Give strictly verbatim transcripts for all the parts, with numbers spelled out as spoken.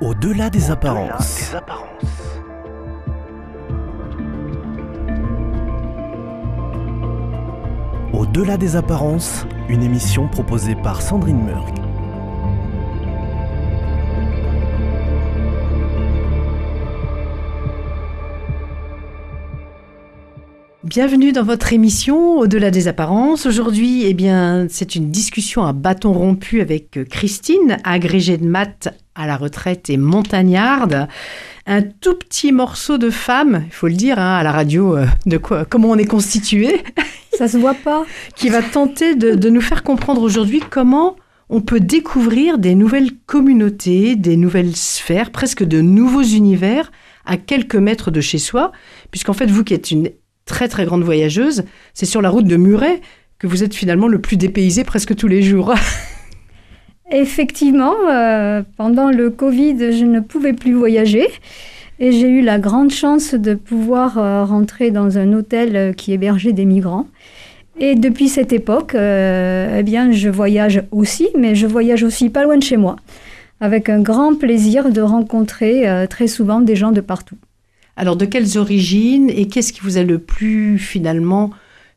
Au-delà des apparences. Au-delà des apparences. Au-delà des apparences, une émission proposée par Sandrine Murg. Bienvenue dans votre émission Au-delà des apparences. Aujourd'hui, eh bien, c'est une discussion à bâton rompu avec Christine, agrégée de maths à la retraite et montagnarde. Un tout petit morceau de femme, il faut le dire, hein, à la radio, euh, de quoi, comment on est constitué. Ça se voit pas. Qui va tenter de, de nous faire comprendre aujourd'hui comment on peut découvrir des nouvelles communautés, des nouvelles sphères, presque de nouveaux univers à quelques mètres de chez soi. Puisqu'en fait, vous qui êtes une très très grande voyageuse, c'est sur la route de Muret que vous êtes finalement le plus dépaysé presque tous les jours. Effectivement, euh, pendant le Covid, je ne pouvais plus voyager et j'ai eu la grande chance de pouvoir euh, rentrer dans un hôtel qui hébergeait des migrants. Et depuis cette époque, euh, eh bien, je voyage aussi, mais je voyage aussi pas loin de chez moi, avec un grand plaisir de rencontrer euh, très souvent des gens de partout. Alors, de quelles origines et qu'est-ce qui vous a le plus, finalement, surpris ?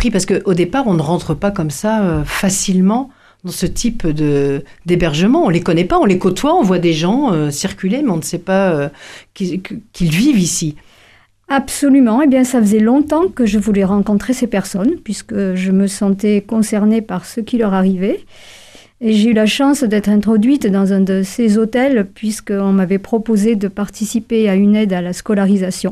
Parce qu'au départ, on ne rentre pas comme ça euh, facilement dans ce type de, d'hébergement. On ne les connaît pas, on les côtoie, on voit des gens euh, circuler, mais on ne sait pas euh, qu'ils, qu'ils vivent ici. Absolument. Eh bien, ça faisait longtemps que je voulais rencontrer ces personnes, puisque je me sentais concernée par ce qui leur arrivait. Et j'ai eu la chance d'être introduite dans un de ces hôtels puisqu'on m'avait proposé de participer à une aide à la scolarisation.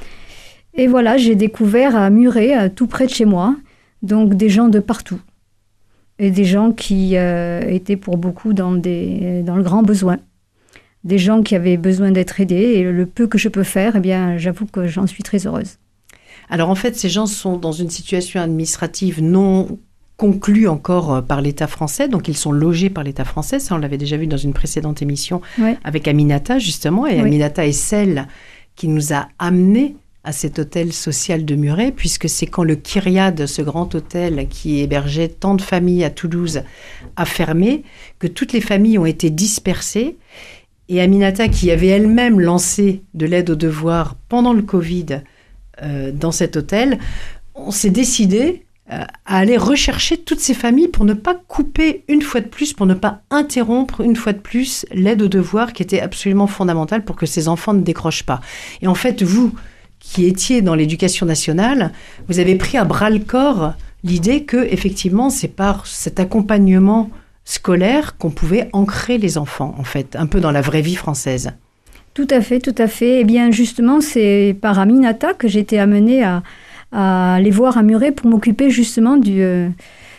Et voilà, j'ai découvert à Muret, tout près de chez moi, donc des gens de partout. Et des gens qui euh, étaient pour beaucoup dans, des, dans le grand besoin. Des gens qui avaient besoin d'être aidés. Et le peu que je peux faire, eh bien, j'avoue que j'en suis très heureuse. Alors en fait, ces gens sont dans une situation administrative non conclus encore par l'État français, donc ils sont logés par l'État français, ça on l'avait déjà vu dans une précédente émission ouais. avec Aminata justement, et oui. Aminata est celle qui nous a amenés à cet hôtel social de Muret, puisque c'est quand le Kyriade, ce grand hôtel qui hébergeait tant de familles à Toulouse, a fermé, que toutes les familles ont été dispersées, et Aminata qui avait elle-même lancé de l'aide aux devoirs pendant le Covid euh, dans cet hôtel, on s'est décidé à aller rechercher toutes ces familles pour ne pas couper une fois de plus, pour ne pas interrompre une fois de plus l'aide aux devoirs qui était absolument fondamentale pour que ces enfants ne décrochent pas. Et en fait, vous qui étiez dans l'éducation nationale, vous avez pris à bras-le-corps l'idée que, effectivement, c'est par cet accompagnement scolaire qu'on pouvait ancrer les enfants, en fait, un peu dans la vraie vie française. Tout à fait, tout à fait. Eh bien, justement, c'est par Aminata que j'ai été amenée à à aller voir à Muret pour m'occuper justement du, euh,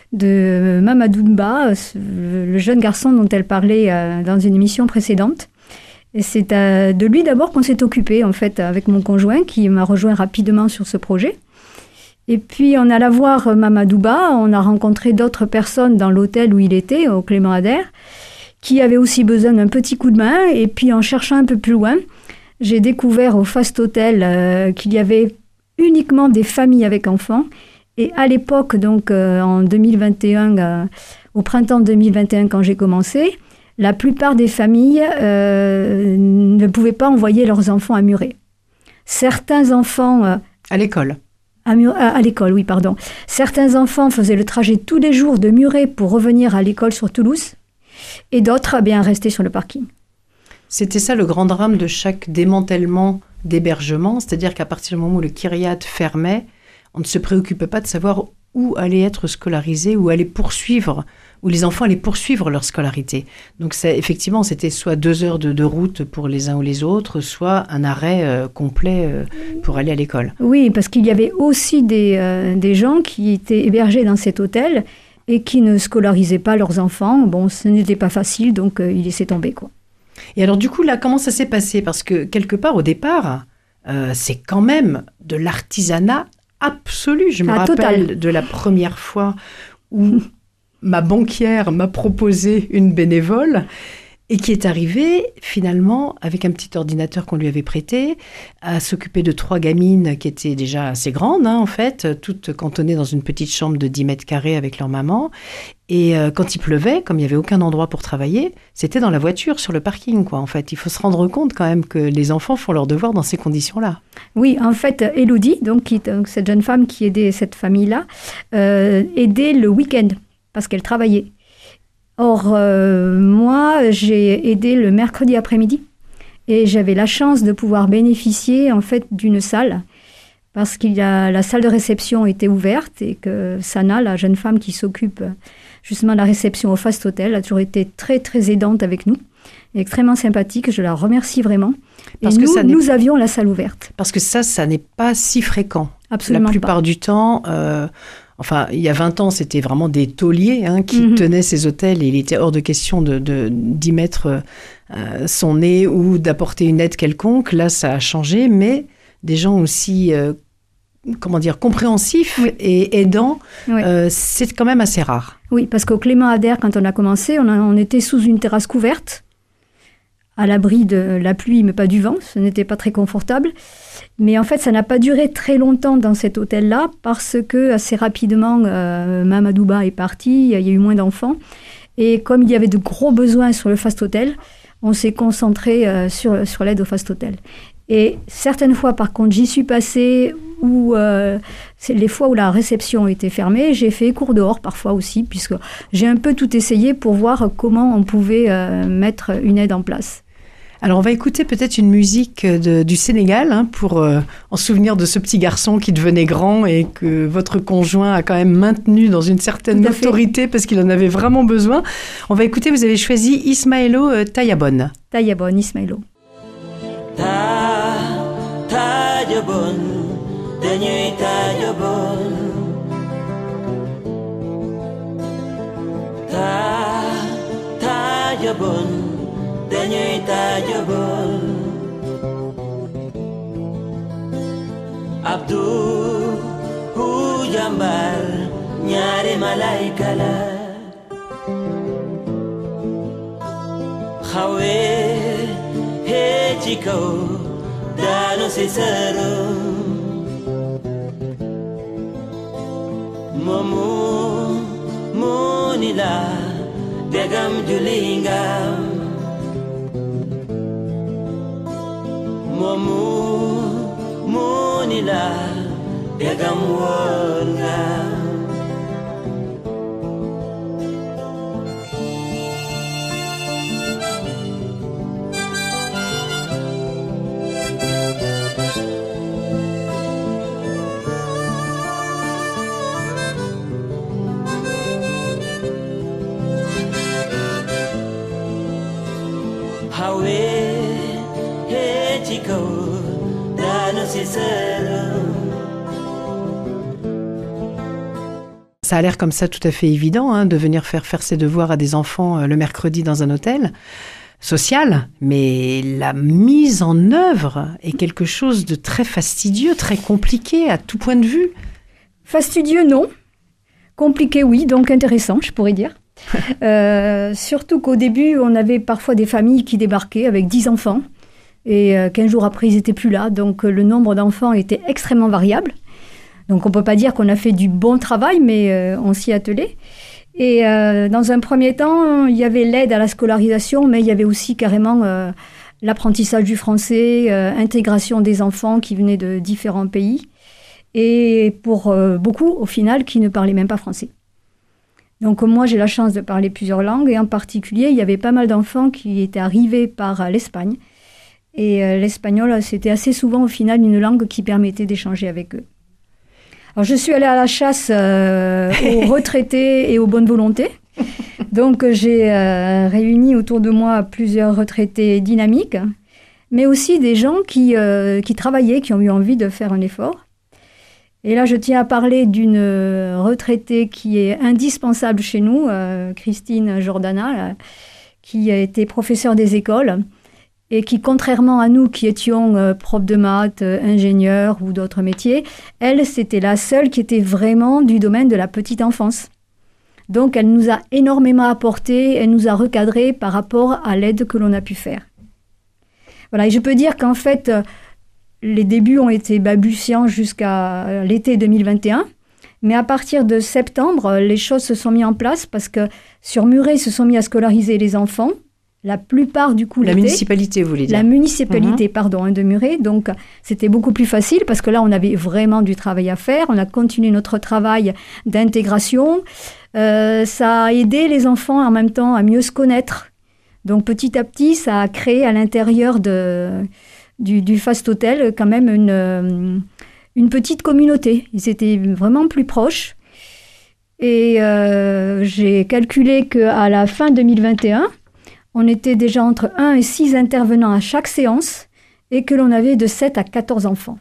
de Mamadou Mba, le jeune garçon dont elle parlait euh, dans une émission précédente. Et c'est euh, de lui d'abord qu'on s'est occupé, en fait, avec mon conjoint, qui m'a rejoint rapidement sur ce projet. Et puis, on alla voir Mamadou Mba, on a rencontré d'autres personnes dans l'hôtel où il était, au Clément Ader, qui avaient aussi besoin d'un petit coup de main. Et puis, en cherchant un peu plus loin, j'ai découvert au Fast Hotel euh, qu'il y avait uniquement des familles avec enfants. Et à l'époque, donc euh, en deux mille vingt et un, euh, au printemps deux mille vingt et un, quand j'ai commencé, la plupart des familles euh, ne pouvaient pas envoyer leurs enfants à Muret. Certains enfants... Euh, à l'école. À, Mur- à, à l'école, oui, pardon. Certains enfants faisaient le trajet tous les jours de Muret pour revenir à l'école sur Toulouse, et d'autres, eh bien, restaient sur le parking. C'était ça le grand drame de chaque démantèlement d'hébergement, c'est-à-dire qu'à partir du moment où le Kyriade fermait, on ne se préoccupait pas de savoir où allaient être scolarisés, où allaient poursuivre, où les enfants allaient poursuivre leur scolarité. Donc c'est, effectivement, c'était soit deux heures de, de route pour les uns ou les autres, soit un arrêt euh, complet euh, pour aller à l'école. Oui, parce qu'il y avait aussi des, euh, des gens qui étaient hébergés dans cet hôtel et qui ne scolarisaient pas leurs enfants. Bon, ce n'était pas facile, donc euh, ils laissaient tomber, quoi. Et alors, du coup, là, comment ça s'est passé ? Parce que, quelque part, au départ, euh, c'est quand même de l'artisanat absolu. Je me ah, rappelle total. de la première fois où ma banquière m'a proposé une bénévole et qui est arrivée finalement avec un petit ordinateur qu'on lui avait prêté, à s'occuper de trois gamines qui étaient déjà assez grandes, hein, en fait, toutes cantonnées dans une petite chambre de dix mètres carrés avec leur maman. Et euh, quand il pleuvait, comme il n'y avait aucun endroit pour travailler, c'était dans la voiture, sur le parking, quoi. En fait, il faut se rendre compte quand même que les enfants font leurs devoirs dans ces conditions-là. Oui, en fait, Élodie, donc, qui, donc cette jeune femme qui aidait cette famille-là, euh, aidait le week-end parce qu'elle travaillait. Or, euh, moi, j'ai aidé le mercredi après-midi et j'avais la chance de pouvoir bénéficier en fait d'une salle parce que la salle de réception était ouverte et que Sana, la jeune femme qui s'occupe justement de la réception au Fast Hotel, a toujours été très très aidante avec nous, extrêmement sympathique. Je la remercie vraiment. Parce et que nous, ça nous avions la salle ouverte. Parce que ça, ça n'est pas si fréquent. Absolument La plupart pas. du temps. Euh, Enfin, il y a vingt ans, c'était vraiment des tauliers hein, qui mmh. tenaient ces hôtels et il était hors de question de, de, d'y mettre euh, son nez ou d'apporter une aide quelconque. Là, ça a changé, mais des gens aussi, euh, comment dire, compréhensifs oui. et aidants, oui. euh, c'est quand même assez rare. Oui, parce qu'au Clément Ader, quand on a commencé, on, a, on était sous une terrasse couverte, à l'abri de la pluie, mais pas du vent. Ce n'était pas très confortable. Mais en fait, ça n'a pas duré très longtemps dans cet hôtel-là parce que assez rapidement, euh, Mamadouba est parti, il y a eu moins d'enfants. Et comme il y avait de gros besoins sur le Fast Hotel, on s'est concentré euh, sur, sur l'aide au Fast Hotel. Et certaines fois, par contre, j'y suis passée où euh, c'est les fois où la réception était fermée, j'ai fait cours dehors parfois aussi, puisque j'ai un peu tout essayé pour voir comment on pouvait euh, mettre une aide en place. Alors, on va écouter peut-être une musique de, du Sénégal hein, pour euh, en souvenir de ce petit garçon qui devenait grand et que votre conjoint a quand même maintenu dans une certaine autorité parce qu'il en avait vraiment besoin. On va écouter, vous avez choisi Ismaëlo euh, Tayabon. Tayabon, Ismaëlo. Ta, Tayabon, dañuy Tayabon. Ta, Tayabon. dañuy Tayabon Abdou hu jàmbaar ñaari malaayka la xawee hee ci kaw daanu si sëram moomu moo ni la degam julli ngam Momu Munila Degam Wonga Hawe Ça a l'air comme ça tout à fait évident hein, de venir faire faire ses devoirs à des enfants euh, le mercredi dans un hôtel social, mais la mise en œuvre est quelque chose de très fastidieux, très compliqué à tout point de vue. Fastidieux, non. Compliqué, oui, donc intéressant, je pourrais dire. euh, surtout qu'au début, on avait parfois des familles qui débarquaient avec dix enfants. Et quinze jours après, ils n'étaient plus là. Donc, le nombre d'enfants était extrêmement variable. Donc, on ne peut pas dire qu'on a fait du bon travail, mais euh, on s'y attelait. Et euh, dans un premier temps, il y avait l'aide à la scolarisation, mais il y avait aussi carrément euh, l'apprentissage du français, euh, intégration des enfants qui venaient de différents pays. Et pour euh, beaucoup, au final, qui ne parlaient même pas français. Donc, moi, j'ai la chance de parler plusieurs langues. Et en particulier, il y avait pas mal d'enfants qui étaient arrivés par l'Espagne. Et euh, l'espagnol, c'était assez souvent, au final, une langue qui permettait d'échanger avec eux. Alors, je suis allée à la chasse euh, aux retraités et aux bonnes volontés. Donc, j'ai euh, réuni autour de moi plusieurs retraités dynamiques, mais aussi des gens qui, euh, qui travaillaient, qui ont eu envie de faire un effort. Et là, je tiens à parler d'une retraitée qui est indispensable chez nous, euh, Christine Jordana, là, qui a été professeure des écoles. Et qui, contrairement à nous qui étions euh, profs de maths, euh, ingénieurs ou d'autres métiers, elle, c'était la seule qui était vraiment du domaine de la petite enfance. Donc, elle nous a énormément apporté, elle nous a recadré par rapport à l'aide que l'on a pu faire. Voilà, et je peux dire qu'en fait, euh, les débuts ont été balbutiants jusqu'à l'été deux mille vingt et un. Mais à partir de septembre, les choses se sont mises en place parce que sur Muret, ils se sont mis à scolariser les enfants. La plupart, du coup, La l'été. municipalité, vous voulez dire? La municipalité, Mmh. pardon, hein, de Muret. Donc, c'était beaucoup plus facile parce que là, on avait vraiment du travail à faire. On a continué notre travail d'intégration. Euh, ça a aidé les enfants en même temps à mieux se connaître. Donc, petit à petit, ça a créé à l'intérieur de, du, du Fast Hotel quand même une... Euh, une petite communauté. Ils étaient vraiment plus proches. Et euh, j'ai calculé qu'à la fin deux mille vingt et un, on était déjà entre un et six intervenants à chaque séance et que l'on avait de sept à quatorze enfants.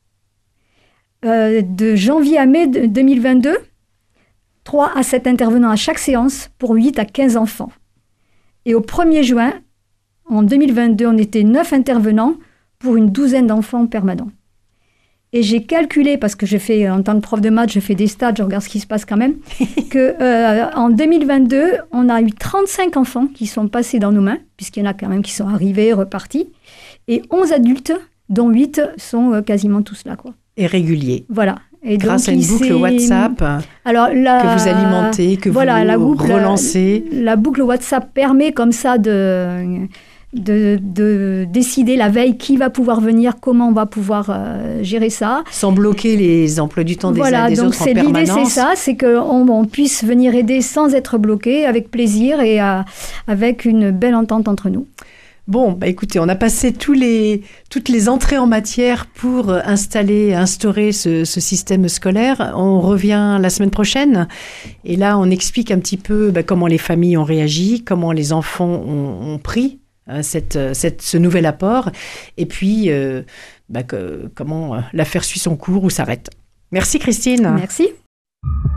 Euh, de janvier à mai deux mille vingt-deux, trois à sept intervenants à chaque séance pour huit à quinze enfants. Et au premier juin, en deux mille vingt-deux, on était neuf intervenants pour une douzaine d'enfants permanents. Et j'ai calculé, parce que je fais, en tant que prof de maths, je fais des stats, je regarde ce qui se passe quand même, qu'en euh, deux mille vingt-deux, on a eu trente-cinq enfants qui sont passés dans nos mains, puisqu'il y en a quand même qui sont arrivés, repartis, et onze adultes, dont huit sont euh, quasiment tous là, quoi. Et réguliers. Voilà. Et grâce donc, à une boucle WhatsApp Alors, la... que vous alimentez, que voilà, vous la boucle, relancez. La, la boucle WhatsApp permet comme ça de... De, de décider la veille qui va pouvoir venir, comment on va pouvoir euh, gérer ça. Sans bloquer les emplois du temps des voilà, uns et des donc autres en c'est, permanence. L'idée, c'est ça, c'est qu'on on puisse venir aider sans être bloqué, avec plaisir et euh, avec une belle entente entre nous. Bon, bah écoutez, on a passé tous les, toutes les entrées en matière pour installer, instaurer ce, ce système scolaire. On revient la semaine prochaine. Et là, on explique un petit peu bah, comment les familles ont réagi, comment les enfants ont, ont pris Cette, cette, ce nouvel apport, et puis euh, bah, que, comment euh, l'affaire suit son cours ou s'arrête. Merci Christine. Merci.